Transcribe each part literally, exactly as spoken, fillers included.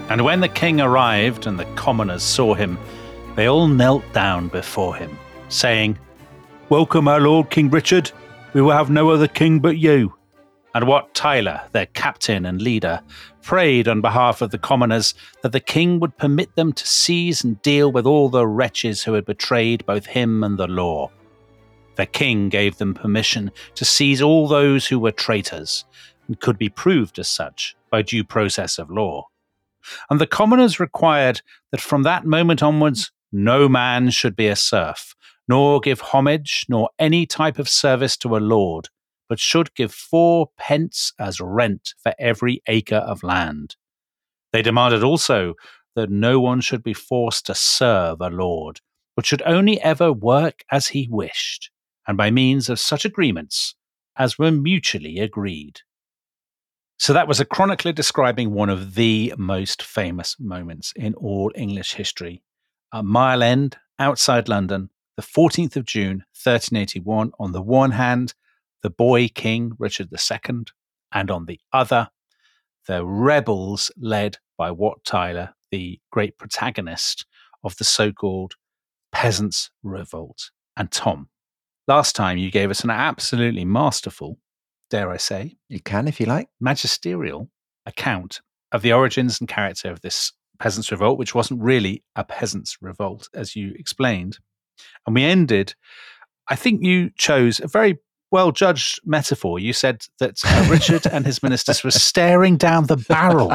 And when the king arrived and the commoners saw him, they all knelt down before him, saying, "Welcome, our lord, King Richard. We will have no other king but you." And Wat Tyler, their captain and leader, prayed on behalf of the commoners that the king would permit them to seize and deal with all the wretches who had betrayed both him and the law. The king gave them permission to seize all those who were traitors, and could be proved as such by due process of law. And the commoners required that from that moment onwards, no man should be a serf, nor give homage, nor any type of service to a lord, but should give four pence as rent for every acre of land. They demanded also that no one should be forced to serve a lord, but should only ever work as he wished, and by means of such agreements as were mutually agreed. So that was a chronicler describing one of the most famous moments in all English history. At Mile End, outside London, the fourteenth of June, thirteen eighty-one, on the one hand, the boy king, Richard the Second, and on the other, the rebels led by Wat Tyler, the great protagonist of the so-called Peasants' Revolt. And Tom, last time you gave us an absolutely masterful, dare I say, you can if you like, magisterial account of the origins and character of this Peasants' Revolt, which wasn't really a peasants' revolt, as you explained. And we ended, I think you chose a very well-judged metaphor. You said that uh, Richard and his ministers were staring down the barrel.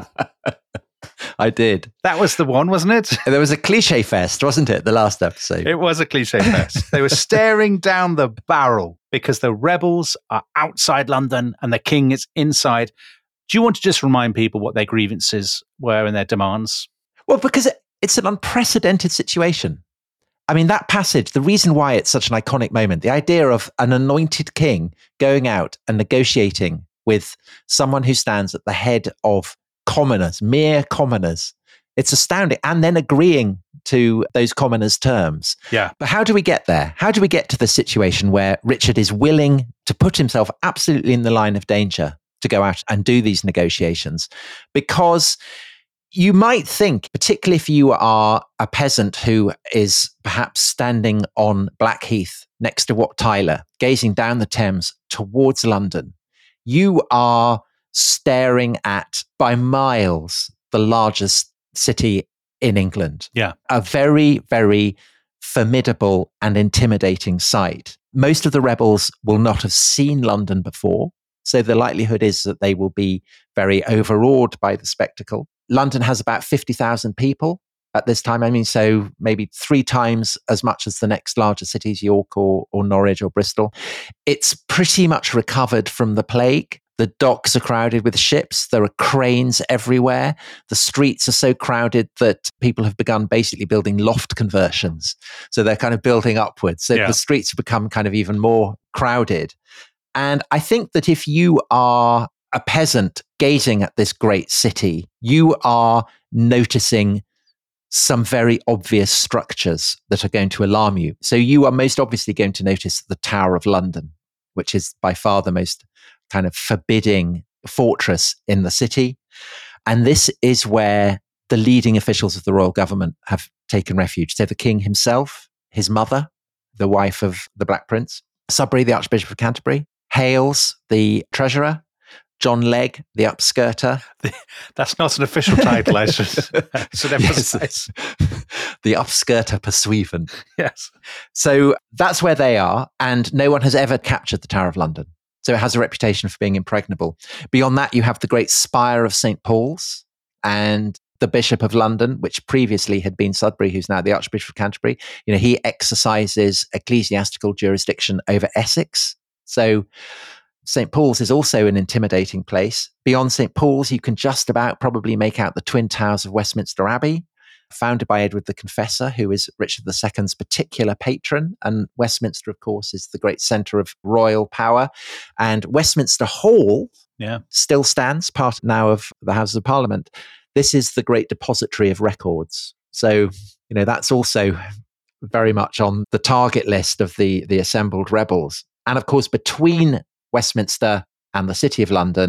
I did. That was the one, wasn't it? There was a cliche fest, wasn't it, the last episode? It was a cliche fest. They were staring down the barrel because the rebels are outside London and the king is inside. Do you want to just remind people what their grievances were and their demands? Well, because it's an unprecedented situation. I mean, that passage, the reason why it's such an iconic moment, the idea of an anointed king going out and negotiating with someone who stands at the head of commoners, mere commoners. It's astounding. And then agreeing to those commoners' terms. Yeah. But how do we get there? How do we get to the situation where Richard is willing to put himself absolutely in the line of danger to go out and do these negotiations? Because you might think, particularly if you are a peasant who is perhaps standing on Blackheath next to Wat Tyler, gazing down the Thames towards London, you are staring at, by miles, the largest city in England. Yeah. A very, very formidable and intimidating sight. Most of the rebels will not have seen London before, so the likelihood is that they will be very overawed by the spectacle. London has about fifty thousand people at this time. I mean, so maybe three times as much as the next larger cities, York or, or Norwich or Bristol. It's pretty much recovered from the plague. The docks are crowded with ships. There are cranes everywhere. The streets are so crowded that people have begun basically building loft conversions. So they're kind of building upwards. So Yeah. the streets have become kind of even more crowded. And I think that if you are a peasant gazing at this great city, you are noticing some very obvious structures that are going to alarm you. So you are most obviously going to notice the Tower of London, which is by far the most kind of forbidding fortress in the city. And this is where the leading officials of the royal government have taken refuge. So the king himself, his mother, the wife of the Black Prince, Sudbury, the Archbishop of Canterbury, Hales, the treasurer, John Legg, the upskirter. That's not an official title, I should, should emphasize. Yes. The upskirter pursuivant. Yes. So that's where they are, and no one has ever captured the Tower of London. So it has a reputation for being impregnable. Beyond that, you have the great spire of Saint Paul's and the Bishop of London, which previously had been Sudbury, who's now the Archbishop of Canterbury. You know, he exercises ecclesiastical jurisdiction over Essex. So Saint Paul's is also an intimidating place. Beyond Saint Paul's, you can just about probably make out the twin towers of Westminster Abbey, founded by Edward the Confessor, who is Richard the Second's particular patron. And Westminster, of course, is the great centre of royal power. And Westminster Hall yeah. still stands, part now of the Houses of Parliament. This is the great depository of records. So, you know, that's also very much on the target list of the, the assembled rebels. And of course, between Westminster and the City of London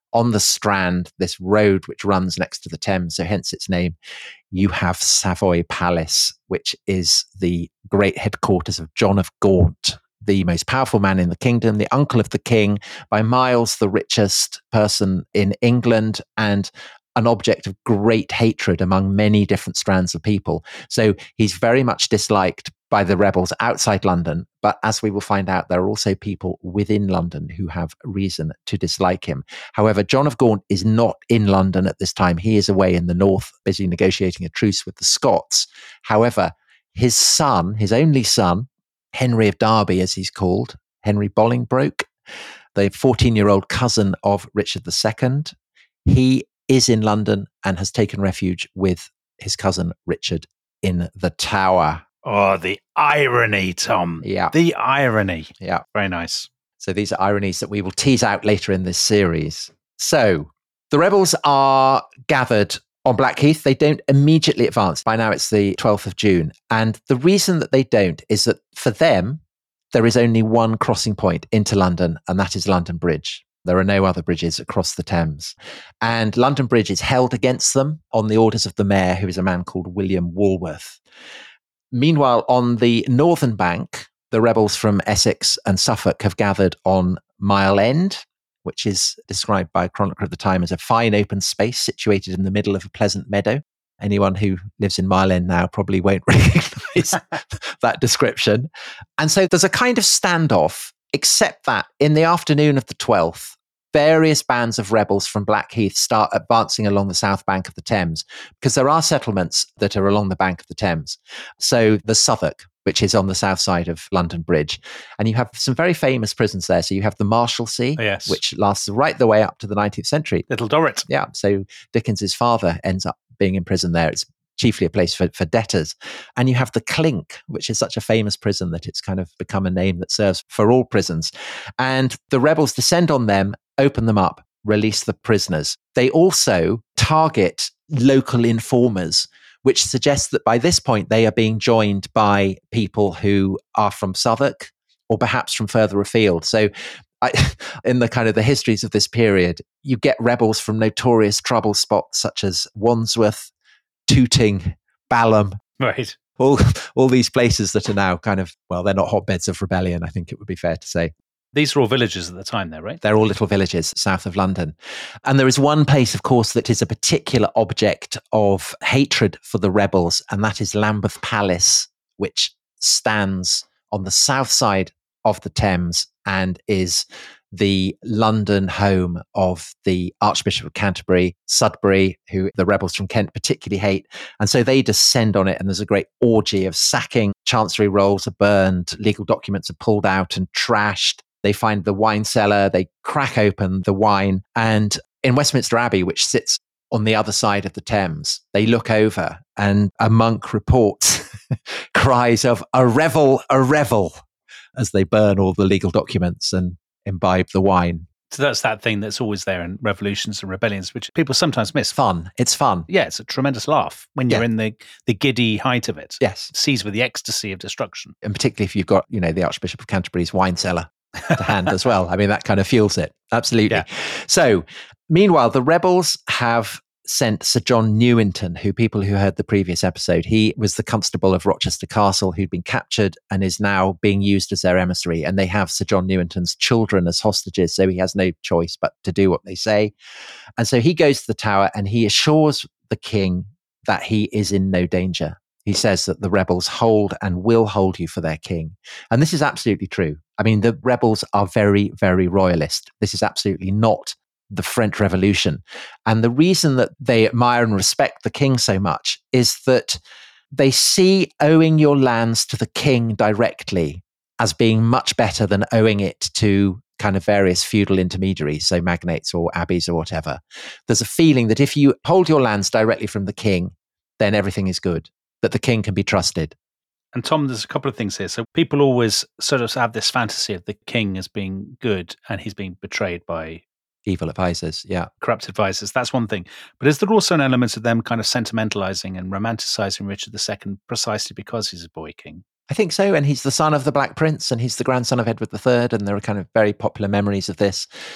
on the Strand, this road which runs next to the Thames, so hence its name, you have Savoy Palace, which is the great headquarters of John of Gaunt, the most powerful man in the kingdom, the uncle of the king, by miles the richest person in England, and an object of great hatred among many different strands of people. So he's very much disliked by the rebels outside London. But as we will find out, there are also people within London who have reason to dislike him. However, John of Gaunt is not in London at this time. He is away in the north, busy negotiating a truce with the Scots. However, his son, his only son, Henry of Derby, as he's called, Henry Bolingbroke, the fourteen-year-old cousin of Richard the Second, he is in London and has taken refuge with his cousin Richard in the Tower. Oh, the irony, Tom. Yeah. The irony. Yeah. Very nice. So these are ironies that we will tease out later in this series. So the rebels are gathered on Blackheath. They don't immediately advance. By now it's the twelfth of June. And the reason that they don't is that for them, there is only one crossing point into London, and that is London Bridge. There are no other bridges across the Thames. And London Bridge is held against them on the orders of the mayor, who is a man called William Walworth. Meanwhile, on the northern bank, the rebels from Essex and Suffolk have gathered on Mile End, which is described by a chronicler of the time as a fine open space situated in the middle of a pleasant meadow. Anyone who lives in Mile End now probably won't recognize that description. And so there's a kind of standoff, except that in the afternoon of the twelfth, various bands of rebels from Blackheath start advancing along the south bank of the Thames, because there are settlements that are along the bank of the Thames. So the Southwark, which is on the south side of London Bridge. And you have some very famous prisons there. So you have the Marshalsea, Oh, yes. which lasts right the way up to the nineteenth century. Little Dorrit. Yeah. So Dickens's father ends up being in prison there. It's chiefly a place for, for debtors. And you have the Clink, which is such a famous prison that it's kind of become a name that serves for all prisons. And the rebels descend on them, open them up, release the prisoners. They also target local informers, which suggests that by this point they are being joined by people who are from Southwark or perhaps from further afield. So I, in the kind of the histories of this period, you get rebels from notorious trouble spots such as Wandsworth, Tooting, Balham, Right. all, all these places that are now kind of, well, they're not hotbeds of rebellion, I think it would be fair to say. These are all villages at the time there, right? They're all little villages south of London. And there is one place, of course, that is a particular object of hatred for the rebels, and that is Lambeth Palace, which stands on the south side of the Thames and is the London home of the Archbishop of Canterbury, Sudbury, who the rebels from Kent particularly hate. And so they descend on it, and there's a great orgy of sacking. Chancery rolls are burned, legal documents are pulled out and trashed. They find the wine cellar, they crack open the wine. And in Westminster Abbey, which sits on the other side of the Thames, they look over and a monk reports cries of "a revel, a revel," as they burn all the legal documents and imbibe the wine. So that's that thing that's always there in revolutions and rebellions, which people sometimes miss. Fun. It's fun. Yeah, it's a tremendous laugh when you're Yeah. in the, the giddy height of it. Yes. Seized with the ecstasy of destruction. And particularly if you've got, you know, the Archbishop of Canterbury's wine cellar to hand as well. I mean, that kind of fuels it. Absolutely. Yeah. So, meanwhile, the rebels have sent Sir John Newington, who people who heard the previous episode, he was the constable of Rochester Castle who'd been captured and is now being used as their emissary. And they have Sir John Newington's children as hostages, so he has no choice but to do what they say. And so he goes to the Tower and he assures the king that he is in no danger. He says that the rebels hold and will hold you for their king. And this is absolutely true. I mean, the rebels are very, very royalist. This is absolutely not the French Revolution. And the reason that they admire and respect the king so much is that they see owing your lands to the king directly as being much better than owing it to kind of various feudal intermediaries, so magnates or abbeys or whatever. There's a feeling that if you hold your lands directly from the king, then everything is good, that the king can be trusted. And Tom, there's a couple of things here. So people always sort of have this fantasy of the king as being good and he's being betrayed by Evil advisors, yeah. corrupt advisors. That's one thing. But is there also an element of them kind of sentimentalizing and romanticizing Richard the Second precisely because he's a boy king? I think so. And he's the son of the Black Prince and he's the grandson of Edward the Third. And there are kind of very popular memories of this.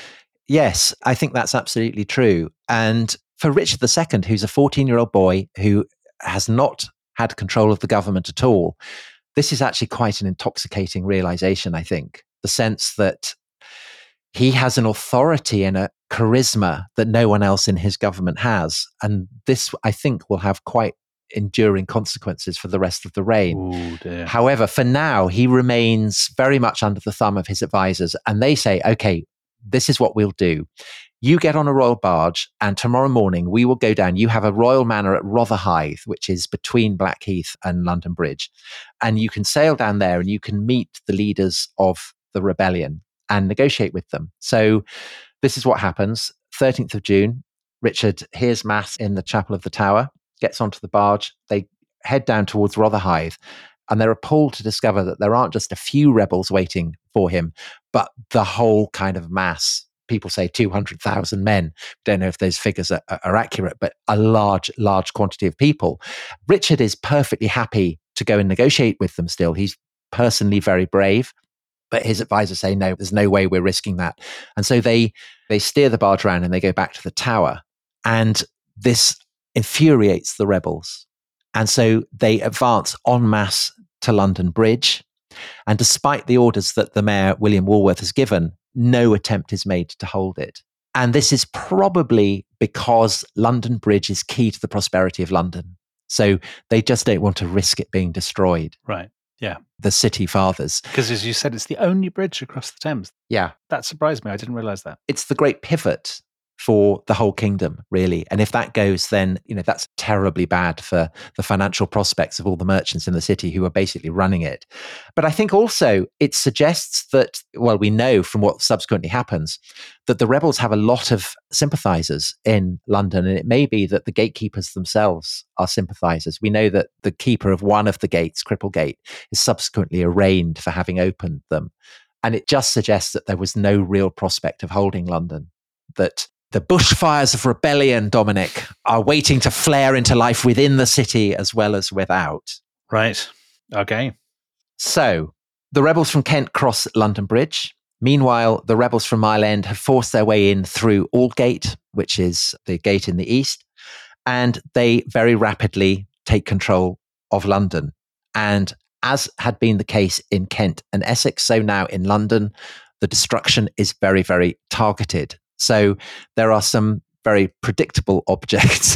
Yes, I think that's absolutely true. And for Richard the Second, who's a fourteen-year-old boy who has not had control of the government at all, this is actually quite an intoxicating realization, I think. The sense that he has an authority and a charisma that no one else in his government has. And this, I think, will have quite enduring consequences for the rest of the reign. Ooh, dear. However, for now, he remains very much under the thumb of his advisors. And they say, okay, this is what we'll do. You get on a royal barge, and tomorrow morning we will go down. You have a royal manor at Rotherhithe, which is between Blackheath and London Bridge. And you can sail down there and you can meet the leaders of the rebellion and negotiate with them. So this is what happens. thirteenth of June, Richard hears mass in the chapel of the Tower, gets onto the barge. They head down towards Rotherhithe, and they're appalled to discover that there aren't just a few rebels waiting for him, but the whole kind of mass. People say two hundred thousand men. Don't know if those figures are, are accurate, but a large, large quantity of people. Richard is perfectly happy to go and negotiate with them still. He's personally very brave, but his advisors say, no, there's no way we're risking that. And so they they steer the barge around and they go back to the Tower. And this infuriates the rebels. And so they advance en masse to London Bridge. And despite the orders that the mayor, William Walworth, has given, no attempt is made to hold it. And this is probably because London Bridge is key to the prosperity of London. So they just don't want to risk it being destroyed. Right. Yeah. The city fathers. Because as you said, it's the only bridge across the Thames. Yeah. That surprised me. I didn't realize that. It's the great pivot for the whole kingdom, really. And if that goes, then, you know, that's terribly bad for the financial prospects of all the merchants in the city who are basically running it. But I think also it suggests that, well, we know from what subsequently happens, that the rebels have a lot of sympathizers in London. And it may be that the gatekeepers themselves are sympathizers. We know that the keeper of one of the gates, Cripplegate, is subsequently arraigned for having opened them. And it just suggests that there was no real prospect of holding London, that the bushfires of rebellion, Dominic, are waiting to flare into life within the city as well as without. Right. Okay. So the rebels from Kent cross London Bridge. Meanwhile, the rebels from Mile End have forced their way in through Aldgate, which is the gate in the east, and they very rapidly take control of London. And as had been the case in Kent and Essex, so now in London, the destruction is very, very targeted. So there are some very predictable objects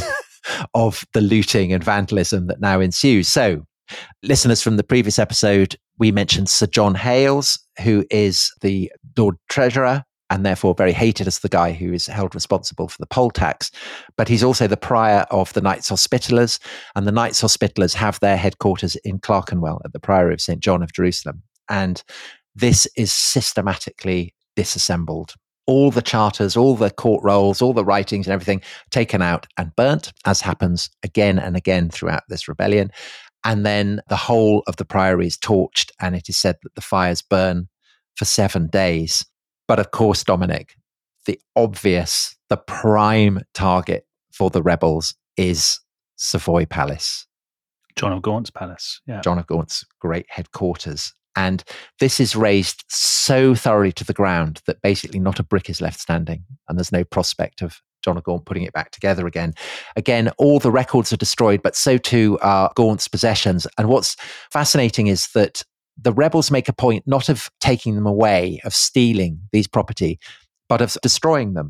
of the looting and vandalism that now ensues. So listeners from the previous episode, we mentioned Sir John Hales, who is the Lord Treasurer and therefore very hated as the guy who is held responsible for the poll tax. But he's also the prior of the Knights Hospitallers, and the Knights Hospitallers have their headquarters in Clerkenwell at the Priory of Saint John of Jerusalem. And this is systematically disassembled. All the charters, all the court rolls, all the writings and everything taken out and burnt, as happens again and again throughout this rebellion. And then the whole of the priory is torched, and it is said that the fires burn for seven days. But of course, Dominic, the obvious, the prime target for the rebels is Savoy Palace. John of Gaunt's palace. Yeah. John of Gaunt's great headquarters. And this is razed so thoroughly to the ground that basically not a brick is left standing, and there's no prospect of John of Gaunt putting it back together again. Again, all the records are destroyed, but so too are Gaunt's possessions. And what's fascinating is that the rebels make a point not of taking them away, of stealing these property, but of destroying them.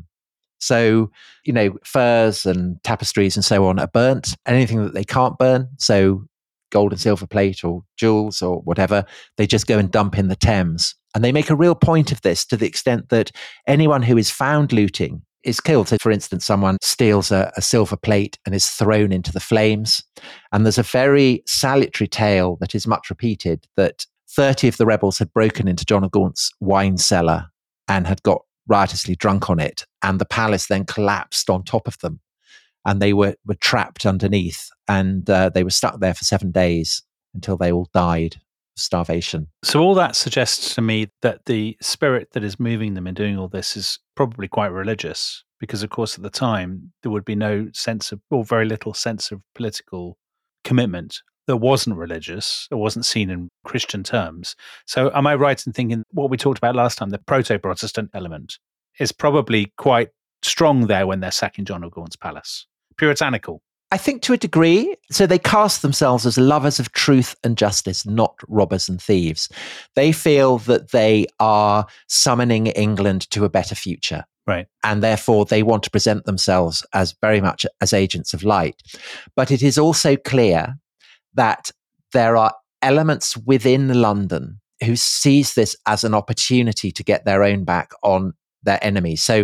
So, you know, furs and tapestries and so on are burnt, and anything that they can't burn, so gold and silver plate or jewels or whatever, they just go and dump in the Thames. And they make a real point of this to the extent that anyone who is found looting is killed. So, for instance, someone steals a, a silver plate and is thrown into the flames. And there's a very salutary tale that is much repeated that thirty of the rebels had broken into John of Gaunt's wine cellar and had got riotously drunk on it. And the palace then collapsed on top of them. And they were, were trapped underneath, and uh, they were stuck there for seven days until they all died of starvation. So all that suggests to me that the spirit that is moving them in doing all this is probably quite religious, because of course at the time there would be no sense of, or very little sense of political commitment that wasn't religious, or wasn't seen in Christian terms. So am I right in thinking what we talked about last time, the proto-Protestant element is probably quite strong there when they're sacking John of Gaunt's palace. Puritanical. I think to a degree. So they cast themselves as lovers of truth and justice, not robbers and thieves. They feel that they are summoning England to a better future. Right. And therefore they want to present themselves as very much as agents of light. But it is also clear that there are elements within London who sees this as an opportunity to get their own back on their enemies. So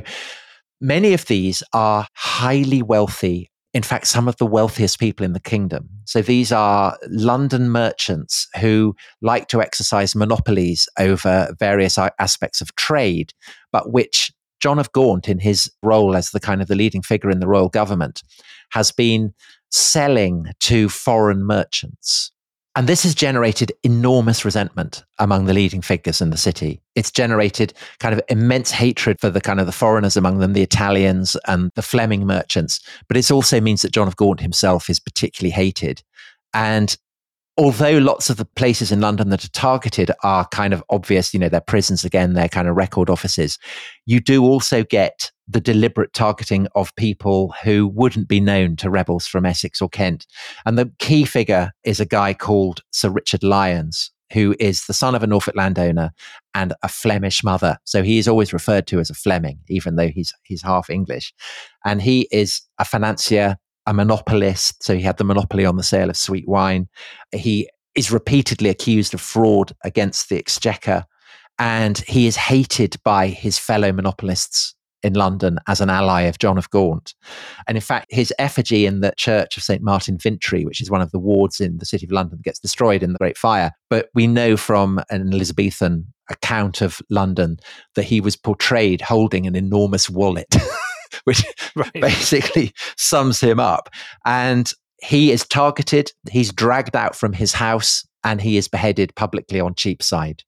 many of these are highly wealthy. In fact, some of the wealthiest people in the kingdom. So these are London merchants who like to exercise monopolies over various aspects of trade, but which John of Gaunt, in his role as the kind of the leading figure in the royal government, has been selling to foreign merchants. And this has generated enormous resentment among the leading figures in the city. It's generated kind of immense hatred for the kind of the foreigners among them, the Italians and the Fleming merchants. But it also means that John of Gaunt himself is particularly hated. And although lots of the places in London that are targeted are kind of obvious, you know, they're prisons again, they're kind of record offices, you do also get the deliberate targeting of people who wouldn't be known to rebels from Essex or Kent. And the key figure is a guy called Sir Richard Lyons, who is the son of a Norfolk landowner and a Flemish mother. So he is always referred to as a Fleming, even though he's he's half English. And he is a financier, a monopolist. So he had the monopoly on the sale of sweet wine. He is repeatedly accused of fraud against the Exchequer. And he is hated by his fellow monopolists in London as an ally of John of Gaunt. And in fact, his effigy in the church of Saint Martin Vintry, which is one of the wards in the city of London, gets destroyed in the Great Fire. But we know from an Elizabethan account of London that he was portrayed holding an enormous wallet, which right. basically sums him up. And he is targeted, he's dragged out from his house, and he is beheaded publicly on Cheapside.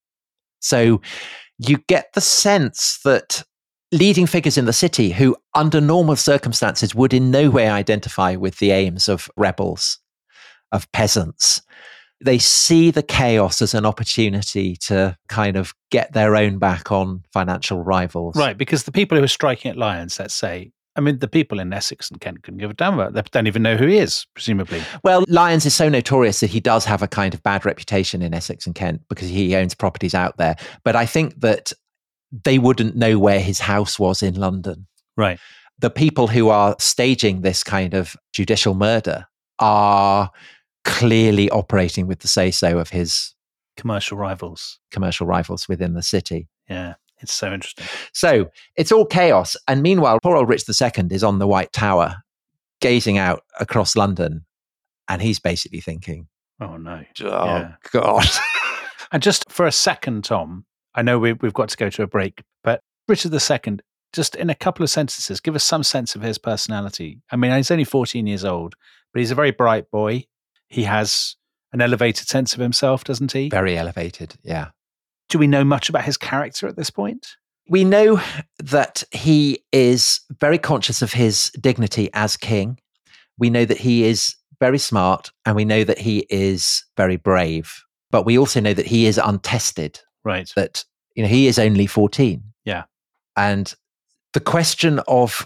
So you get the sense that leading figures in the city who under normal circumstances would in no way identify with the aims of rebels, of peasants, they see the chaos as an opportunity to kind of get their own back on financial rivals. Right, because the people who are striking at Lyons, let's say, I mean, the people in Essex and Kent couldn't give a damn about it. They don't even know who he is, presumably. Well, Lyons is so notorious that he does have a kind of bad reputation in Essex and Kent because he owns properties out there. But I think that they wouldn't know where his house was in London. Right. The people who are staging this kind of judicial murder are clearly operating with the say-so of his commercial rivals, commercial rivals within the city. Yeah. It's so interesting. So it's all chaos. And meanwhile, poor old Rich the Second is on the White Tower, gazing out across London. And he's basically thinking, oh, no. Oh, yeah. God. And just for a second, Tom, I know we, we've got to go to a break, but Richard the Second, just in a couple of sentences, give us some sense of his personality. I mean, he's only fourteen years old, but he's a very bright boy. He has an elevated sense of himself, doesn't he? Very elevated, yeah. Do we know much about his character at this point? We know that he is very conscious of his dignity as king. We know that he is very smart, and we know that he is very brave. But we also know that he is untested. Right. That, you know, he is only fourteen. Yeah. And the question of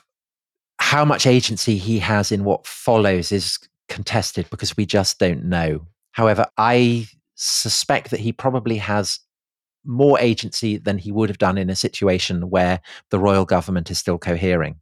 how much agency he has in what follows is contested because we just don't know. However, I suspect that he probably has more agency than he would have done in a situation where the royal government is still cohering,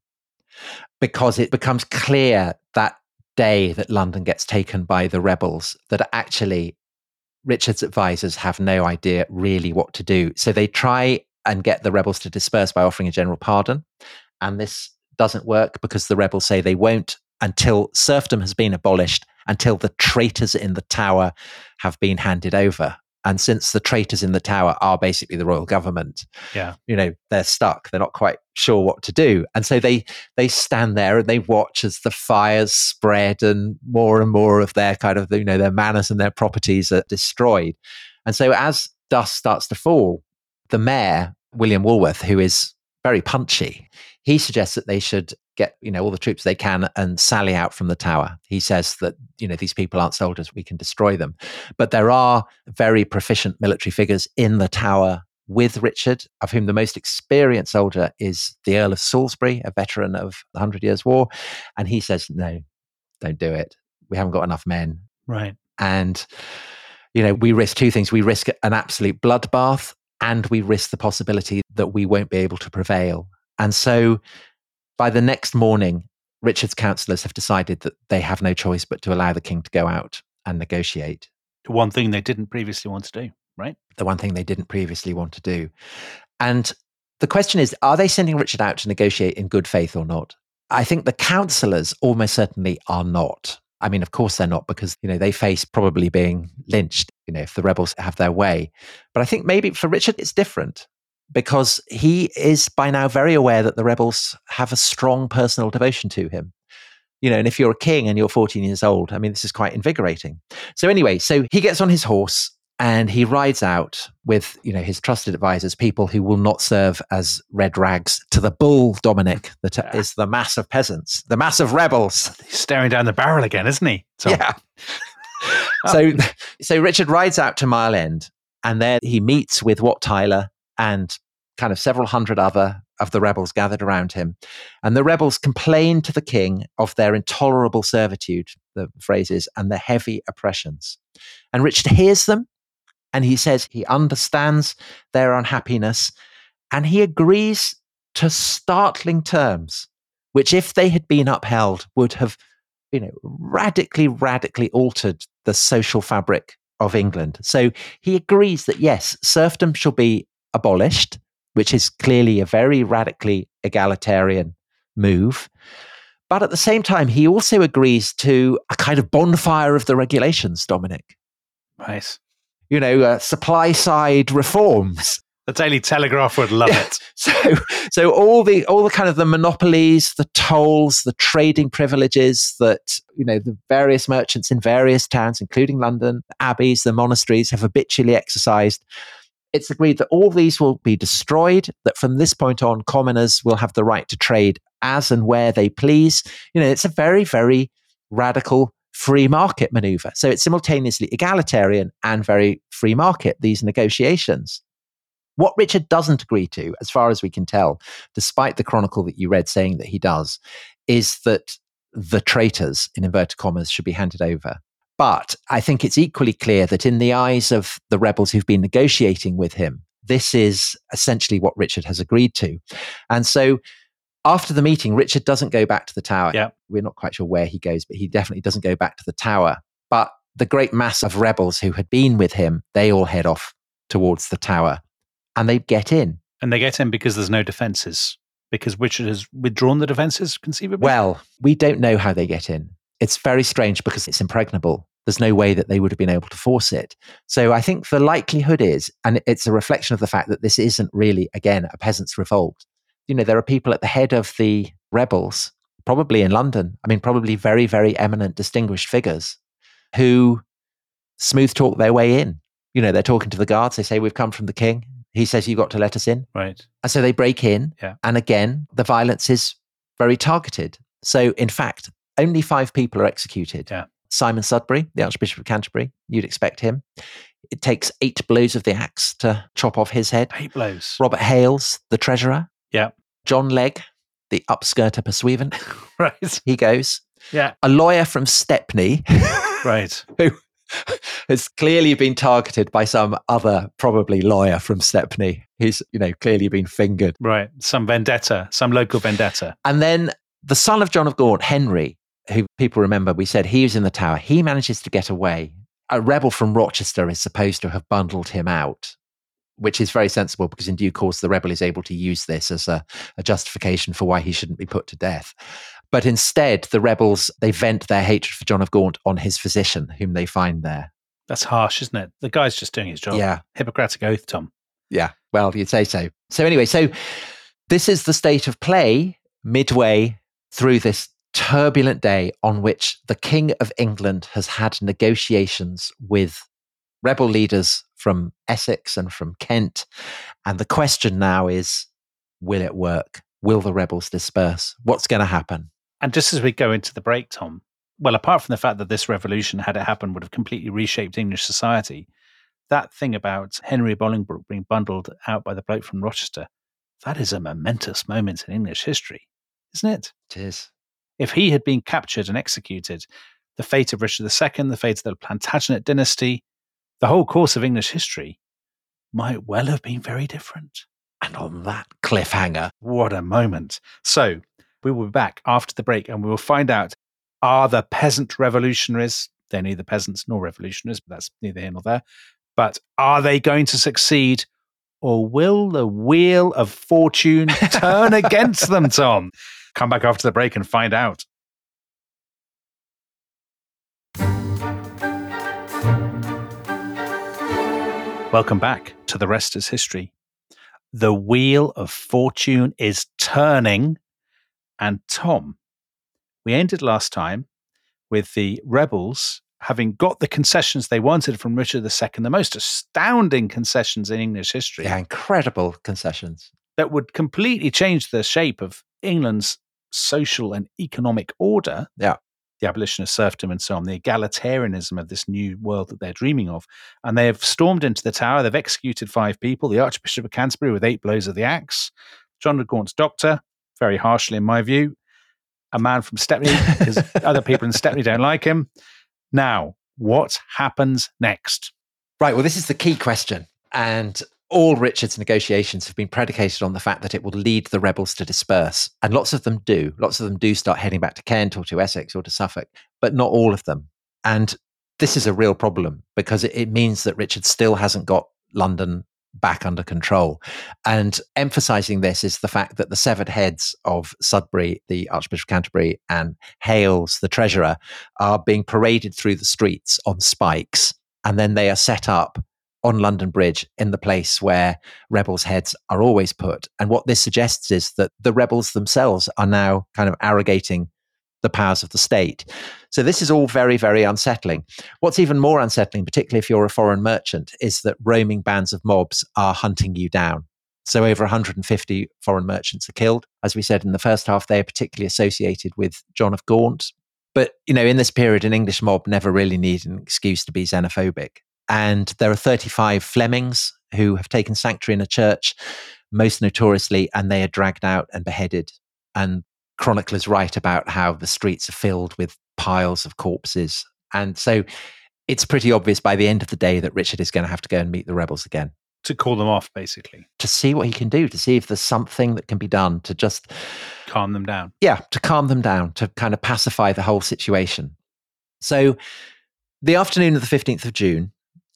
because it becomes clear that day that London gets taken by the rebels that actually Richard's advisors have no idea really what to do. So they try and get the rebels to disperse by offering a general pardon. And this doesn't work because the rebels say they won't until serfdom has been abolished, until the traitors in the Tower have been handed over. And since the traitors in the Tower are basically the royal government, yeah, you know, they're stuck. They're not quite sure what to do. And so they they stand there and they watch as the fires spread and more and more of their kind of, you know, their manors and their properties are destroyed. And so as dusk starts to fall, the mayor, William Woolworth, who is very punchy, he suggests that they should get, you know, all the troops they can and sally out from the Tower. He says that, you know, these people aren't soldiers, we can destroy them. But there are very proficient military figures in the Tower with Richard, of whom the most experienced soldier is the Earl of Salisbury, a veteran of the Hundred Years' War. And he says, no, don't do it. We haven't got enough men. Right. And, you know, we risk two things. We risk an absolute bloodbath, and we risk the possibility that we won't be able to prevail. And so by the next morning, Richard's councillors have decided that they have no choice but to allow the king to go out and negotiate. The one thing they didn't previously want to do, right? The one thing they didn't previously want to do. And the question is, are they sending Richard out to negotiate in good faith or not? I think the councillors almost certainly are not. I mean, of course they're not, because, you know, they face probably being lynched, you know, if the rebels have their way. But I think maybe for Richard, it's different, because he is by now very aware that the rebels have a strong personal devotion to him. You know, and if you're a king and you're fourteen years old, I mean, this is quite invigorating. So anyway, so he gets on his horse and he rides out with, you know, his trusted advisors, people who will not serve as red rags to the bull, Dominic, that yeah. is the mass of peasants, the mass of rebels. He's staring down the barrel again, isn't he? So, yeah. so, so Richard rides out to Mile End, and there he meets with Wat Tyler and kind of several hundred other of the rebels gathered around him. And the rebels complain to the king of their intolerable servitude, the phrase is, and their heavy oppressions. And Richard hears them, and he says he understands their unhappiness, and he agrees to startling terms, which, if they had been upheld, would have, you know, radically, radically altered the social fabric of England. So he agrees that, yes, serfdom shall be abolished, which is clearly a very radically egalitarian move. But at the same time, he also agrees to a kind of bonfire of the regulations, Dominic. Nice. You know, uh, supply side reforms. The Daily Telegraph would love yeah. it. So, so all the all the kind of the monopolies, the tolls, the trading privileges that, you know, the various merchants in various towns, including London, abbeys, the monasteries, have habitually exercised. It's agreed that all these will be destroyed, that from this point on, commoners will have the right to trade as and where they please. You know, it's a very, very radical free market maneuver. So it's simultaneously egalitarian and very free market, these negotiations. What Richard doesn't agree to, as far as we can tell, despite the chronicle that you read saying that he does, is that the traitors, in inverted commas, should be handed over. But I think it's equally clear that in the eyes of the rebels who've been negotiating with him, this is essentially what Richard has agreed to. And so after the meeting, Richard doesn't go back to the Tower. Yeah. We're not quite sure where he goes, but he definitely doesn't go back to the Tower. But the great mass of rebels who had been with him, they all head off towards the Tower, and they get in. And they get in because there's no defences, because Richard has withdrawn the defences, conceivably? Well, we don't know how they get in. It's very strange because it's impregnable. There's no way that they would have been able to force it. So I think the likelihood is, and it's a reflection of the fact that this isn't really, again, a peasants' revolt. You know, there are people at the head of the rebels, probably in London, I mean, probably very, very eminent, distinguished figures who smooth talk their way in. You know, they're talking to the guards. They say, we've come from the king. He says, you've got to let us in. Right. And so they break in. Yeah. And again, the violence is very targeted. So in fact, only five people are executed. Yeah. Simon Sudbury, the Archbishop of Canterbury, you'd expect him. It takes eight blows of the axe to chop off his head. Eight blows. Robert Hales, the treasurer. Yeah. John Legg, the upskirter pursuivant. Right. He goes. Yeah. A lawyer from Stepney. Right. Who has clearly been targeted by some other, probably lawyer from Stepney. He's, you know, clearly been fingered. Right. Some vendetta, some local vendetta. And then the son of John of Gaunt, Henry, who people remember, we said he was in the Tower. He manages to get away. A rebel from Rochester is supposed to have bundled him out, which is very sensible because in due course, the rebel is able to use this as a, a justification for why he shouldn't be put to death. But instead, the rebels, they vent their hatred for John of Gaunt on his physician, whom they find there. That's harsh, isn't it? The guy's just doing his job. Yeah. Hippocratic oath, Tom. Yeah. Well, you'd say so. So anyway, so this is the state of play midway through this turbulent day on which the King of England has had negotiations with rebel leaders from Essex and from Kent. And the question now is, will it work? Will the rebels disperse? What's going to happen? And just as we go into the break, Tom, well, apart from the fact that this revolution, had it happened, would have completely reshaped English society, that thing about Henry Bolingbroke being bundled out by the bloke from Rochester, that is a momentous moment in English history, isn't it? It is. If he had been captured and executed, the fate of Richard the Second, the fate of the Plantagenet dynasty, the whole course of English history might well have been very different. And on that cliffhanger, what a moment. So we will be back after the break and we will find out, are the peasant revolutionaries, they're neither peasants nor revolutionaries, but that's neither here nor there, but are they going to succeed, or will the wheel of fortune turn against them, Tom? Come back after the break and find out. Welcome back to The Rest is History. The wheel of fortune is turning. And Tom, we ended last time with the rebels having got the concessions they wanted from Richard the Second, the most astounding concessions in English history. Yeah, incredible concessions. That would completely change the shape of England's social and economic order. Yeah. The abolition of serfdom and so on, the egalitarianism of this new world that they're dreaming of. And they have stormed into the tower. They've executed five people, the Archbishop of Canterbury with eight blows of the axe, John of Gaunt's doctor, very harshly in my view, a man from Stepney, because other people in Stepney don't like him. Now, what happens next? Right, well, this is the key question. And all Richard's negotiations have been predicated on the fact that it will lead the rebels to disperse. And lots of them do. Lots of them do start heading back to Kent or to Essex or to Suffolk, but not all of them. And this is a real problem because it, it means that Richard still hasn't got London back under control. And emphasizing this is the fact that the severed heads of Sudbury, the Archbishop of Canterbury, and Hales, the treasurer, are being paraded through the streets on spikes. And then they are set up on London Bridge in the place where rebels' heads are always put. And what this suggests is that the rebels themselves are now kind of arrogating the powers of the state. So this is all very, very unsettling. What's even more unsettling, particularly if you're a foreign merchant, is that roaming bands of mobs are hunting you down. So over one hundred fifty foreign merchants are killed. As we said in the first half, they are particularly associated with John of Gaunt. But, you know, in this period, an English mob never really needed an excuse to be xenophobic. And there are thirty-five Flemings who have taken sanctuary in a church, most notoriously, and they are dragged out and beheaded. And chroniclers write about how the streets are filled with piles of corpses. And so it's pretty obvious by the end of the day that Richard is going to have to go and meet the rebels again. To call them off, basically. To see what he can do, to see if there's something that can be done to just... calm them down. Yeah, to calm them down, to kind of pacify the whole situation. So the afternoon of the fifteenth of June,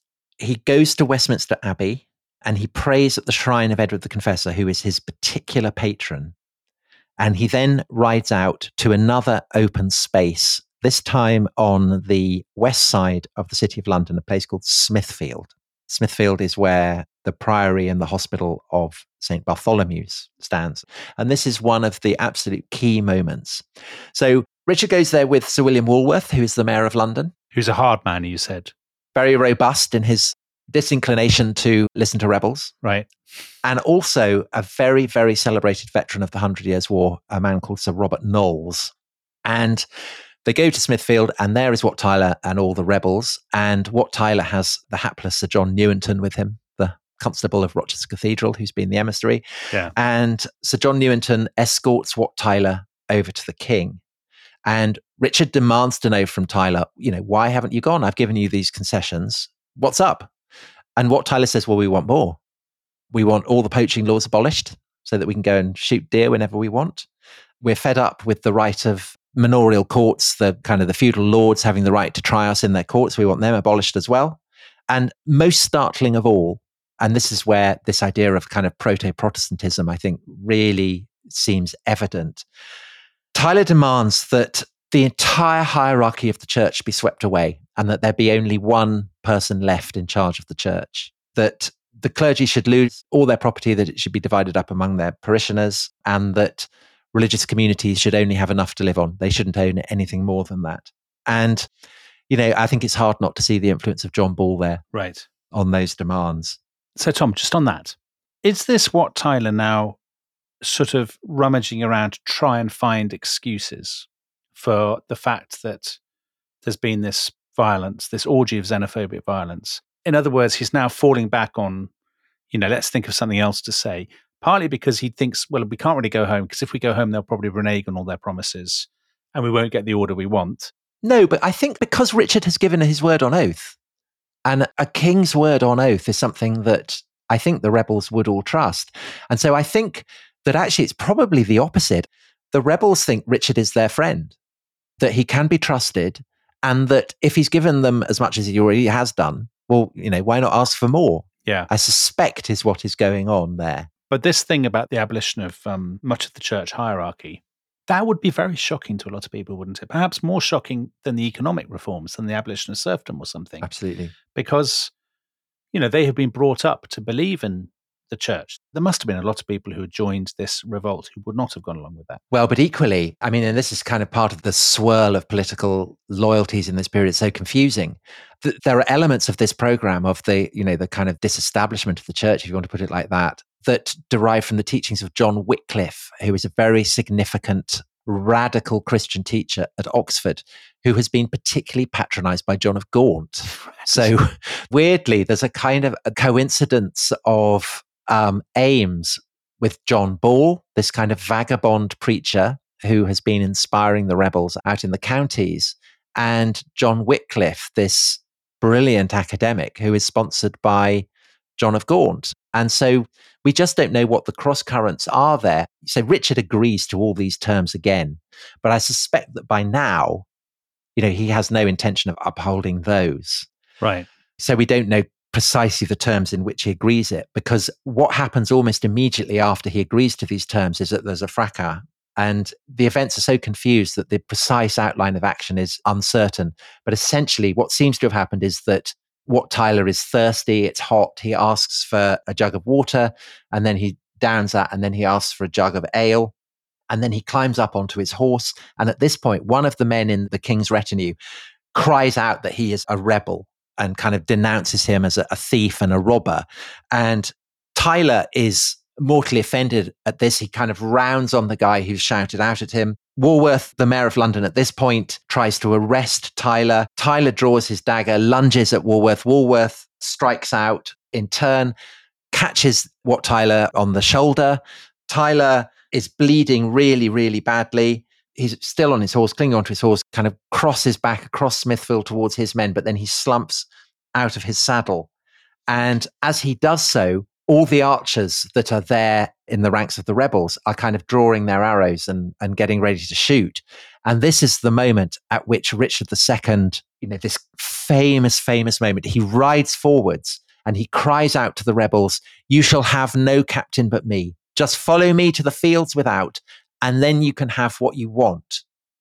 he goes to Westminster Abbey and he prays at the shrine of Edward the Confessor, who is his particular patron. And he then rides out to another open space, this time on the west side of the City of London, a place called Smithfield. Smithfield is where the priory and the hospital of Saint Bartholomew's stands. And this is one of the absolute key moments. So Richard goes there with Sir William Walworth, who is the mayor of London. Who's a hard man, you said. Very robust in his disinclination to listen to rebels. Right. And also a very, very celebrated veteran of the Hundred Years' War, a man called Sir Robert Knowles. And they go to Smithfield, and there is Wat Tyler and all the rebels. And Wat Tyler has the hapless Sir John Newington with him, the constable of Rochester Cathedral, who's been the emissary. Yeah. And Sir John Newington escorts Wat Tyler over to the king. And Richard demands to know from Tyler, you know, why haven't you gone? I've given you these concessions. What's up? And Wat Tyler says, well, we want more. We want all the poaching laws abolished so that we can go and shoot deer whenever we want. We're fed up with the right of manorial courts, the kind of the feudal lords having the right to try us in their courts. We want them abolished as well. And most startling of all, and this is where this idea of kind of proto-Protestantism, I think, really seems evident. Tyler demands that the entire hierarchy of the church be swept away and that there be only one person left in charge of the church, that the clergy should lose all their property, that it should be divided up among their parishioners, and that religious communities should only have enough to live on. They shouldn't own anything more than that. And, you know, I think it's hard not to see the influence of John Ball there. Right. On those demands. So, Tom, just on that, is this Wat Tyler now sort of rummaging around to try and find excuses for the fact that there's been this violence, this orgy of xenophobic violence, In other words, he's now falling back on, you know, let's think of something else to say, partly because he thinks, well, we can't really go home because if we go home, they'll probably renege on all their promises and we won't get the order we want. No, but I think because Richard has given his word on oath, and a king's word on oath is something that I think the rebels would all trust. And so I think that actually it's probably the opposite. The rebels think Richard is their friend, that he can be trusted, and that if he's given them as much as he already has done, well, you know, why not ask for more? Yeah. I suspect is what is going on there. But this thing about the abolition of um, much of the church hierarchy, that would be very shocking to a lot of people, wouldn't it? Perhaps more shocking than the economic reforms, than the abolition of serfdom or something. Absolutely. Because, you know, they have been brought up to believe in the church. There must have been a lot of people who had joined this revolt who would not have gone along with that. Well, but equally, I mean, and this is kind of part of the swirl of political loyalties in this period. It's so confusing. Th- there are elements of this program of the, you know, the kind of disestablishment of the church, if you want to put it like that, that derive from the teachings of John Wycliffe, who was a very significant radical Christian teacher at Oxford, who has been particularly patronized by John of Gaunt. So weirdly, there's a kind of a coincidence of um, aims with John Ball, this kind of vagabond preacher who has been inspiring the rebels out in the counties, and John Wycliffe, this brilliant academic who is sponsored by John of Gaunt. And so we just don't know what the cross currents are there. So Richard agrees to all these terms again, but I suspect that by now, you know, he has no intention of upholding those. Right. So we don't know precisely the terms in which he agrees it, because what happens almost immediately after he agrees to these terms is that there's a fracas, and the events are so confused that the precise outline of action is uncertain. But essentially what seems to have happened is that Wat Tyler is thirsty, it's hot, he asks for a jug of water, and then he downs that, and then he asks for a jug of ale, and then he climbs up onto his horse. And at this point, one of the men in the king's retinue cries out that he is a rebel and kind of denounces him as a, a thief and a robber. And Tyler is mortally offended at this. He kind of rounds on the guy who's shouted out at him. Walworth, the mayor of London at this point, tries to arrest Tyler. Tyler draws his dagger, lunges at Walworth. Walworth strikes out in turn, catches Wat Tyler on the shoulder. Tyler is bleeding really, really badly. He's still on his horse, clinging onto his horse, kind of crosses back across Smithfield towards his men, but then he slumps out of his saddle. And as he does so, all the archers that are there in the ranks of the rebels are kind of drawing their arrows and, and getting ready to shoot. And this is the moment at which Richard the Second, you know, this famous, famous moment, he rides forwards and he cries out to the rebels, "You shall have no captain but me. Just follow me to the fields without, and then you can have what you want."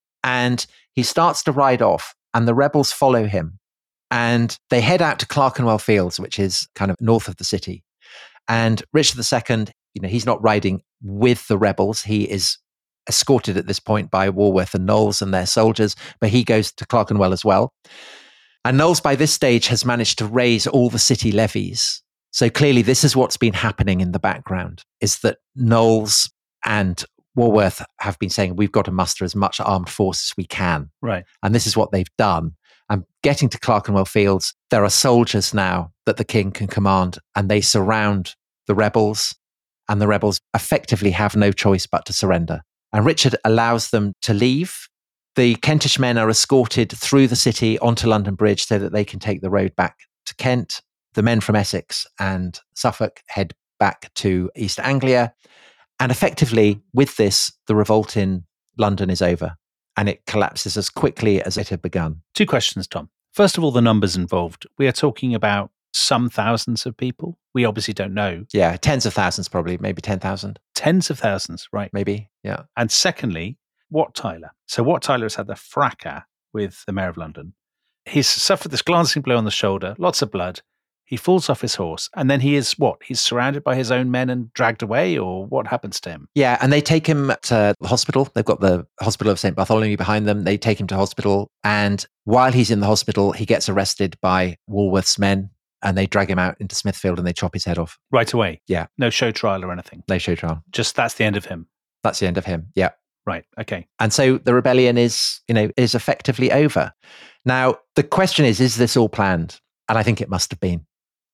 And he starts to ride off, and the rebels follow him. And they head out to Clerkenwell Fields, which is kind of north of the city. And Richard the Second, you know, he's not riding with the rebels. He is escorted at this point by Walworth and Knowles and their soldiers, but he goes to Clerkenwell as well. And Knowles, by this stage, has managed to raise all the city levies. So clearly this is what's been happening in the background, is that Knowles and Walworth have been saying, we've got to muster as much armed force as we can. Right. And this is what they've done. And getting to Clerkenwell Fields, there are soldiers now that the king can command, and they surround the rebels, and the rebels effectively have no choice but to surrender. And Richard allows them to leave. The Kentish men are escorted through the city onto London Bridge so that they can take the road back to Kent. The men from Essex and Suffolk head back to East Anglia. And effectively, with this, the revolt in London is over, and it collapses as quickly as it had begun. Two questions, Tom. First of all, the numbers involved. We are talking about some thousands of people. We obviously don't know. Yeah, tens of thousands probably, maybe ten thousand. Tens of thousands, right. Maybe, yeah. And secondly, Wat Tyler. So Wat Tyler has had the fracas with the Mayor of London. He's suffered this glancing blow on the shoulder, lots of blood. He falls off his horse, and then he is what? He's surrounded by his own men and dragged away, or what happens to him? Yeah, and they take him to the hospital. They've got the Hospital of Saint Bartholomew behind them. They take him to hospital, and while he's in the hospital, he gets arrested by Walworth's men, and they drag him out into Smithfield and they chop his head off. Right away? Yeah. No show trial or anything? No show trial. Just that's the end of him? That's the end of him, yeah. Right, okay. And so the rebellion is, you know, is effectively over. Now, the question is, is this all planned? And I think it must have been.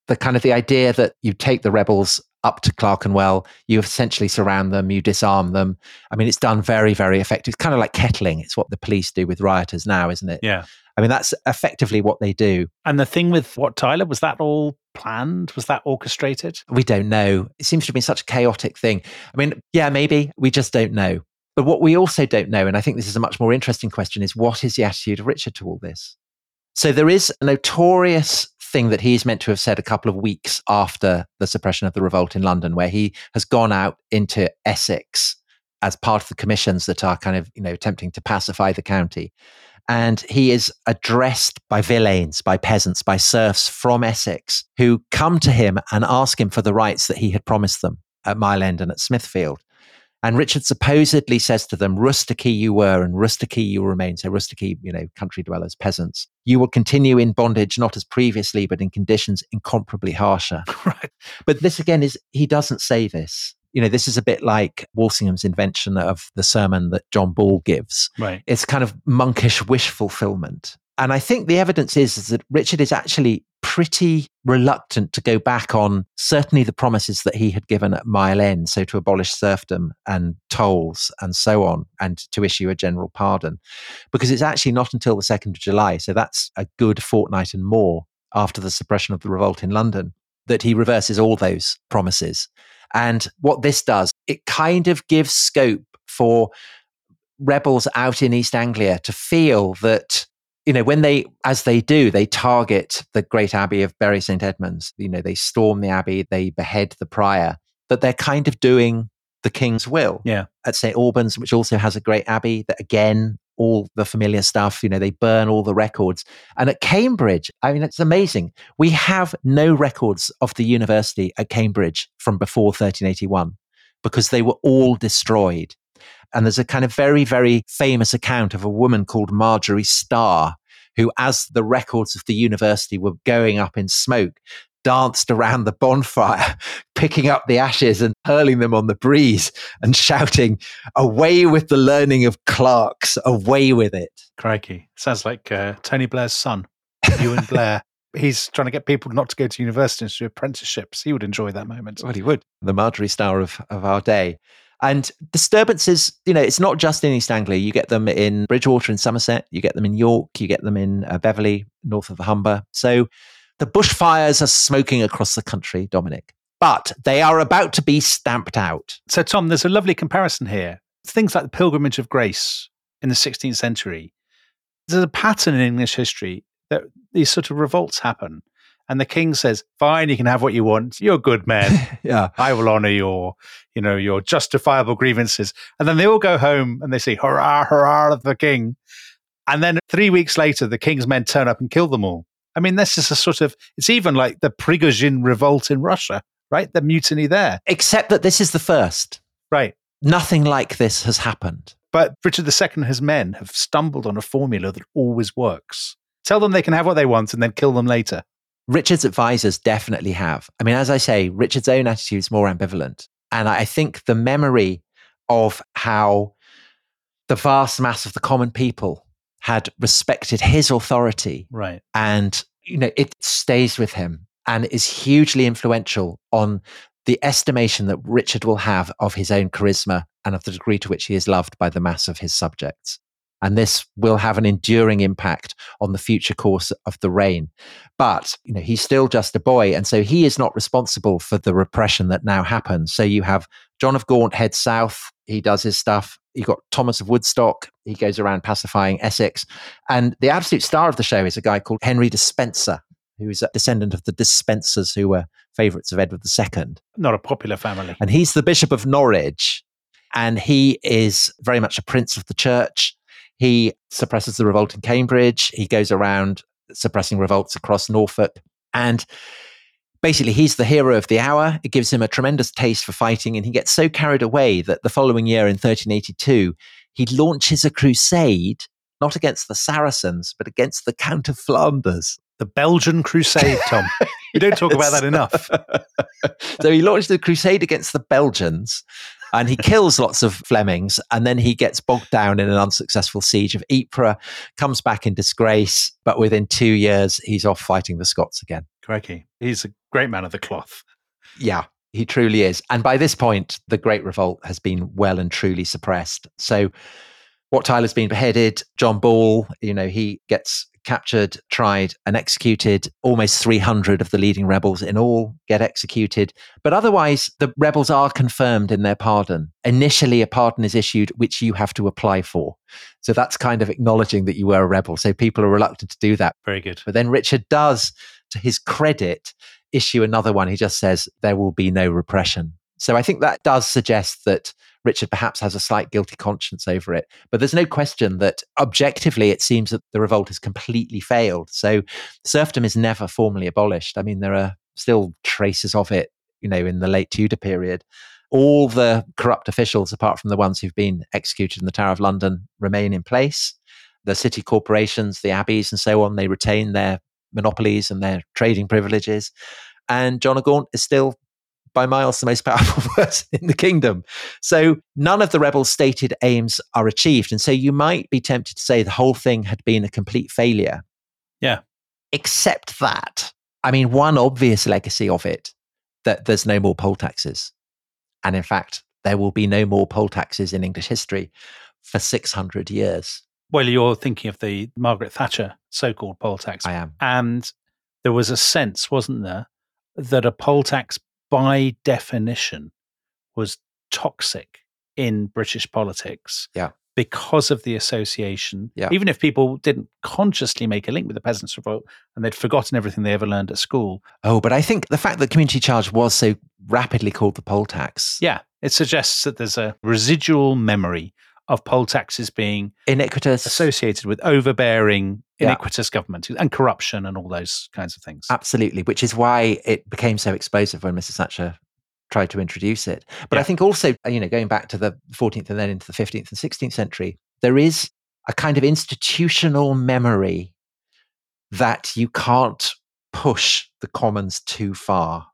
the kind of the idea that you take the rebels up to Clerkenwell, you essentially surround them, you disarm them. I mean, it's done very, very effective. It's kind of like kettling. It's what the police do with rioters now, isn't it? Yeah. I mean, that's effectively what they do. And the thing with Wat Tyler, was that all planned? Was that orchestrated? We don't know. It seems to have been such a chaotic thing. I mean, yeah, maybe. We just don't know. But what we also don't know, and I think this is a much more interesting question, is what is the attitude of Richard to all this? So there is a notorious thing that he's meant to have said a couple of weeks after the suppression of the revolt in London, where he has gone out into Essex as part of the commissions that are kind of, you know, attempting to pacify the county. And he is addressed by villeins, by peasants, by serfs from Essex who come to him and ask him for the rights that he had promised them at Mile End and at Smithfield. And Richard supposedly says to them, rustici you were and rustici you remain. So rustici, you know, country dwellers, peasants. You will continue in bondage, not as previously, but in conditions incomparably harsher. Right. But this again is, he doesn't say this. You know, this is a bit like Walsingham's invention of the sermon that John Ball gives. Right. It's kind of monkish wish fulfillment. And I think the evidence is, is that Richard is actually pretty reluctant to go back on certainly the promises that he had given at Mile End, so to abolish serfdom and tolls and so on, and to issue a general pardon, because it's actually not until the second of July, so that's a good fortnight and more after the suppression of the revolt in London, that he reverses all those promises. And what this does, it kind of gives scope for rebels out in East Anglia to feel that, you know, when they, as they do, they target the great abbey of Bury Saint Edmunds, you know, they storm the abbey, they behead the prior, that they're kind of doing the king's will. Yeah. At Saint Albans, which also has a great abbey, that again, all the familiar stuff, you know, they burn all the records. And at Cambridge, I mean, it's amazing. We have no records of the university at Cambridge from before thirteen eighty-one because they were all destroyed. And there's a kind of very, very famous account of a woman called Marjorie Starr, who, as the records of the university were going up in smoke, danced around the bonfire, picking up the ashes and hurling them on the breeze and shouting, "Away with the learning of clerks, away with it." Crikey. Sounds like uh, Tony Blair's son, Ewan Blair. He's trying to get people not to go to university and do apprenticeships. He would enjoy that moment. Well, he would. The Marjorie Starr of, of our day. And disturbances, you know, it's not just in East Anglia. You get them in Bridgewater in Somerset, you get them in York, you get them in uh, Beverley, north of the Humber. So the bushfires are smoking across the country, Dominic, but they are about to be stamped out. So, Tom, there's a lovely comparison here. Things like the Pilgrimage of Grace in the sixteenth century. There's a pattern in English history that these sort of revolts happen. And the king says, fine, you can have what you want. You're good men. Yeah. I will honor your, you know, your justifiable grievances. And then they all go home and they say, hurrah, hurrah of the king. And then three weeks later, the king's men turn up and kill them all. I mean, this is a sort of, it's even like the Prigozhin revolt in Russia, right? The mutiny there. Except that this is the first. Right. Nothing like this has happened. But Richard the Second and his men have stumbled on a formula that always works. Tell them they can have what they want and then kill them later. Richard's advisors definitely have. I mean, as I say, Richard's own attitude is more ambivalent. And I think the memory of how the vast mass of the common people had respected his authority. Right. And, you know, it stays with him and is hugely influential on the estimation that Richard will have of his own charisma and of the degree to which he is loved by the mass of his subjects. And this will have an enduring impact on the future course of the reign. But, you know, he's still just a boy. And so he is not responsible for the repression that now happens. So you have John of Gaunt heads south. He does his stuff. You've got Thomas of Woodstock. He goes around pacifying Essex. And the absolute star of the show is a guy called Henry Despenser, who's a descendant of the Despensers who were favourites of Edward the Second. Not a popular family. And he's the Bishop of Norwich. And he is very much a prince of the church. He suppresses the revolt in Cambridge. He goes around suppressing revolts across Norfolk. And basically, he's the hero of the hour. It gives him a tremendous taste for fighting. And he gets so carried away that the following year in thirteen eighty-two, he launches a crusade, not against the Saracens, but against the Count of Flanders. The Belgian Crusade, Tom. You don't talk about that enough. So he launched the crusade against the Belgians. And he kills lots of Flemings, and then he gets bogged down in an unsuccessful siege of Ypres, comes back in disgrace, but within two years, he's off fighting the Scots again. Crikey. He's a great man of the cloth. Yeah, he truly is. And by this point, the Great Revolt has been well and truly suppressed. So Wat Tyler's been beheaded. John Ball, you know, he gets captured, tried, and executed. Almost three hundred of the leading rebels in all get executed. But otherwise, the rebels are confirmed in their pardon. Initially, a pardon is issued, which you have to apply for. So that's kind of acknowledging that you were a rebel. So people are reluctant to do that. Very good. But then Richard does, to his credit, issue another one. He just says, there will be no repression. So I think that does suggest that Richard perhaps has a slight guilty conscience over it. But there's no question that objectively, it seems that the revolt has completely failed. So serfdom is never formally abolished. I mean, there are still traces of it, you know, in the late Tudor period. All the corrupt officials, apart from the ones who've been executed in the Tower of London, remain in place. The city corporations, the abbeys and so on, they retain their monopolies and their trading privileges. And John o' Gaunt is still by miles the most powerful person in the kingdom. So none of the rebels' stated aims are achieved. And so you might be tempted to say the whole thing had been a complete failure. Yeah. Except that, I mean, one obvious legacy of it, that there's no more poll taxes. And in fact, there will be no more poll taxes in English history for six hundred years. Well, you're thinking of the Margaret Thatcher so-called poll tax. I am. And there was a sense, wasn't there, that a poll tax by definition was toxic in British politics. Yeah. Because of the association. Yeah. Even if people didn't consciously make a link with the Peasants' Revolt and they'd forgotten everything they ever learned at school. Oh, but I think the fact that community charge was so rapidly called the poll tax. Yeah. It suggests that there's a residual memory of poll taxes being iniquitous, associated with overbearing, Yeah. iniquitous government and corruption and all those kinds of things. Absolutely, which is why it became so explosive when Missus Thatcher tried to introduce it. But Yeah. I think also, you know, going back to the fourteenth and then into the fifteenth and sixteenth century, there is a kind of institutional memory that you can't push the commons too far.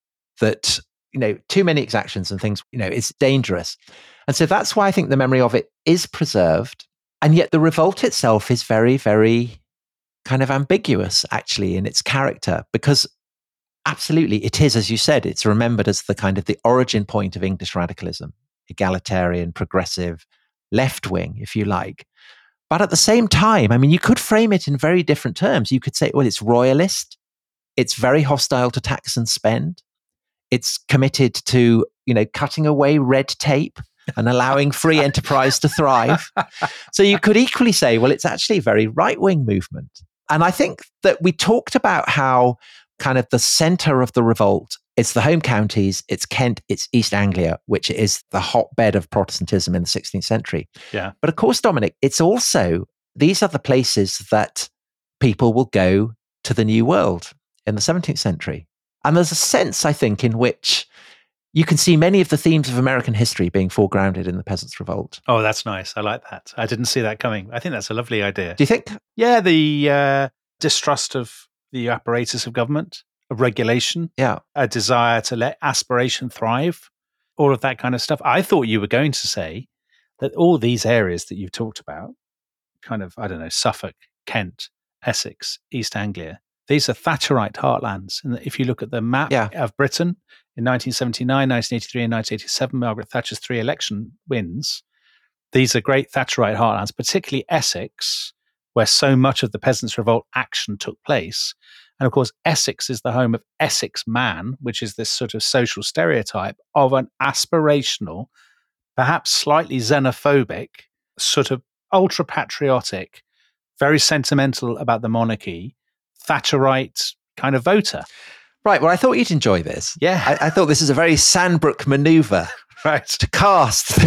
That, you know, too many exactions and things, you know, it's dangerous. And so that's why I think the memory of it is preserved. And yet the revolt itself is very, very kind of ambiguous, actually, in its character, because absolutely it is, as you said, it's remembered as the kind of the origin point of English radicalism, egalitarian, progressive, left wing, if you like. But at the same time, I mean, you could frame it in very different terms. You could say, well, it's royalist. It's very hostile to tax and spend. It's committed to, you know, cutting away red tape and allowing free enterprise to thrive. So you could equally say, well, it's actually a very right-wing movement. And I think that we talked about how kind of the center of the revolt, it's the home counties, it's Kent, it's East Anglia, which is the hotbed of Protestantism in the sixteenth century. Yeah. But of course, Dominic, it's also, these are the places that people will go to the New World in the seventeenth century. And there's a sense, I think, in which you can see many of the themes of American history being foregrounded in the Peasants' Revolt. Oh, that's nice. I like that. I didn't see that coming. I think that's a lovely idea. Do you think? Yeah, the uh, distrust of the apparatus of government, of regulation, Yeah. a desire to let aspiration thrive, all of that kind of stuff. I thought you were going to say that all these areas that you've talked about, kind of, I don't know, Suffolk, Kent, Essex, East Anglia, these are Thatcherite heartlands. And if you look at the map Yeah. of Britain in nineteen seventy-nine, nineteen eighty-three, and nineteen eighty-seven, Margaret Thatcher's three election wins, these are great Thatcherite heartlands, particularly Essex, where so much of the Peasants' Revolt action took place. And of course, Essex is the home of Essex man, which is this sort of social stereotype of an aspirational, perhaps slightly xenophobic, sort of ultra-patriotic, very sentimental about the monarchy, Thatcherite kind of voter. Right. Well, I thought you'd enjoy this. Yeah. I, I thought this is a very Sandbrook maneuver Right. to cast.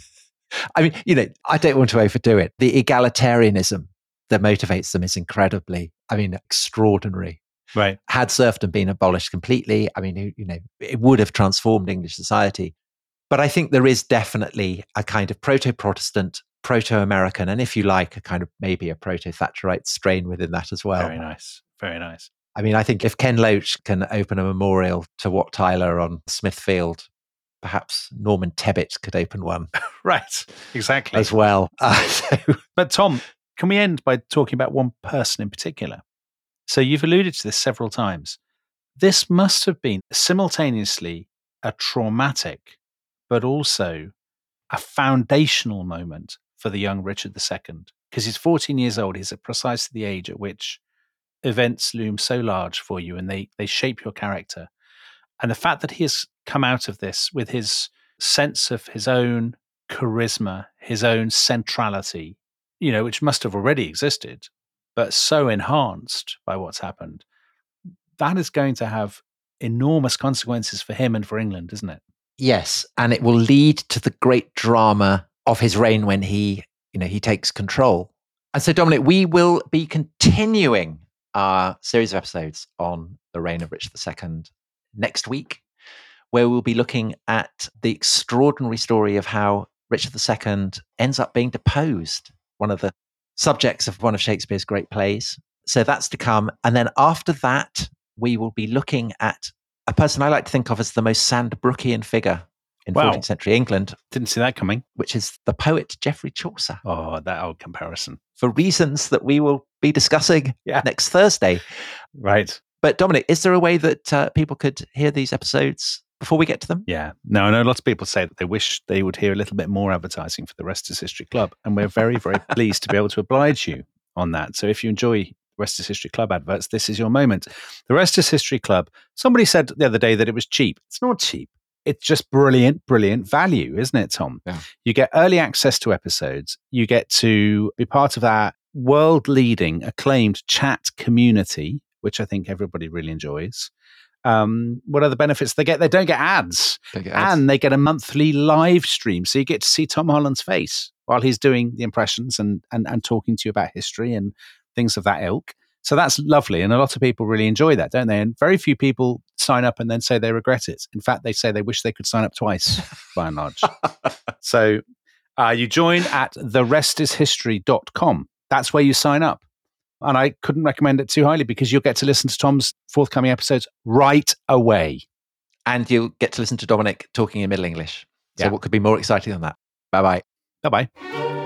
I mean, you know, I don't want to overdo it. The egalitarianism that motivates them is incredibly, I mean, extraordinary. Right. Had serfdom been abolished completely, I mean, you know, it would have transformed English society. But I think there is definitely a kind of proto-Protestant, proto-American, and if you like, a kind of maybe a proto-Thatcherite strain within that as well. Very nice. Very nice. I mean, I think if Ken Loach can open a memorial to Wat Tyler on Smithfield perhaps Norman Tebbit could open one. Right, exactly. As well. Uh, so. But Tom, can we end by talking about one person in particular? So you've alluded to this several times. This must have been simultaneously a traumatic, but also a foundational moment for the young Richard the Second, because he's fourteen years old. He's at precisely the age at which events loom so large for you and they they shape your character. And the fact that he has come out of this with his sense of his own charisma, his own centrality, you know, which must have already existed, but so enhanced by what's happened, that is going to have enormous consequences for him and for England, isn't it? Yes, and it will lead to the great drama of his reign when he, you know, he takes control. And so, Dominic, we will be continuing our series of episodes on the reign of Richard the Second next week, where we'll be looking at the extraordinary story of how Richard the Second ends up being deposed, one of the subjects of one of Shakespeare's great plays. So that's to come. And then after that, we will be looking at a person I like to think of as the most Sandbrookian figure in Wow. fourteenth century England. Didn't see that coming. Which is the poet Geoffrey Chaucer. Oh, that old comparison. For reasons that we will be discussing yeah. next Thursday. Right. But Dominic, is there a way that uh, people could hear these episodes before we get to them? Yeah. No, I know lots of people say that they wish they would hear a little bit more advertising for the Rest is History Club. And we're very, very pleased to be able to oblige you on that. So if you enjoy Rest is History Club adverts, this is your moment. The Rest is History Club. Somebody said the other day that it was cheap. It's not cheap. It's just brilliant, brilliant value, isn't it, Tom? Yeah. You get early access to episodes. You get to be part of our world-leading, acclaimed chat community, which I think everybody really enjoys. Um, what are the benefits they get? They don't get ads. Don't get ads. And they get a monthly live stream. So you get to see Tom Holland's face while he's doing the impressions and, and, and talking to you about history and things of that ilk. So that's lovely. And a lot of people really enjoy that, don't they? And very few people sign up and then say they regret it. In fact, they say they wish they could sign up twice, by and large. So uh, you join at the rest is history dot com. That's where you sign up. And I couldn't recommend it too highly because you'll get to listen to Tom's forthcoming episodes right away. And you'll get to listen to Dominic talking in Middle English. So Yeah. what could be more exciting than that? Bye-bye. Bye-bye.